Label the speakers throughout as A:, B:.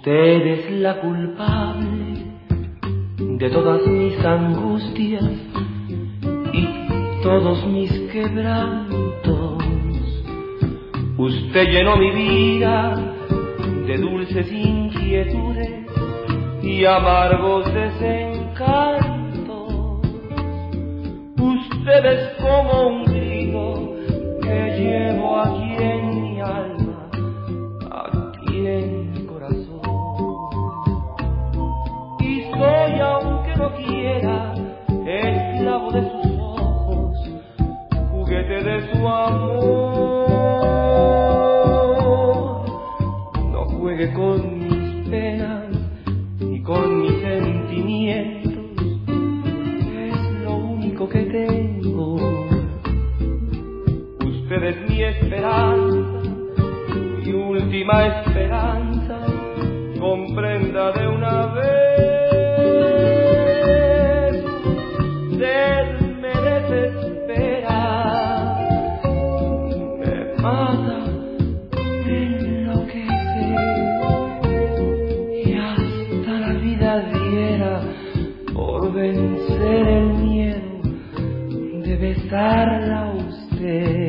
A: Usted es la culpable de todas mis angustias y todos mis quebrantos. Usted llenó mi vida de dulces inquietudes y amargos desencantos. Usted es como un grito que llevo aquí en mi alma, aquí en mi corazón. Y soy, aunque no quiera, esclavo de sus ojos, juguete de su amor. No juegue con mis penas ni con mis sentimientos, es lo único que tengo. Usted es mi esperanza, mi última esperanza, comprenda de una vez. Usted me desespera, me mata, me enloquece, y hasta la vida diera por vencer el miedo de besarla a usted.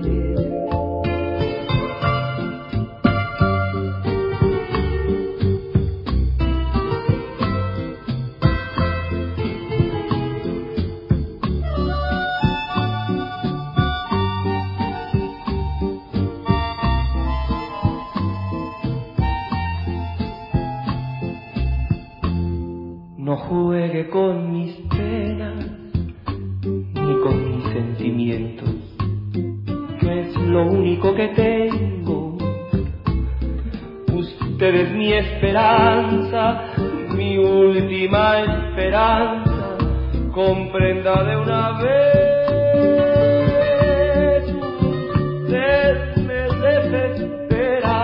A: No juegue con mis penas ni con mis sentimientos, que es lo único que tengo. Usted es mi esperanza, mi última esperanza, comprenda de una vez. Usted me desespera,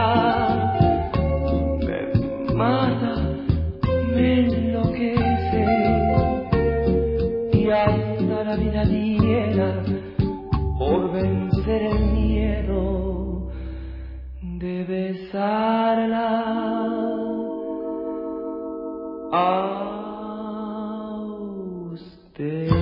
A: me mata, me enloquece, y hasta la vida diera por vencer el miedo de besarla a usted.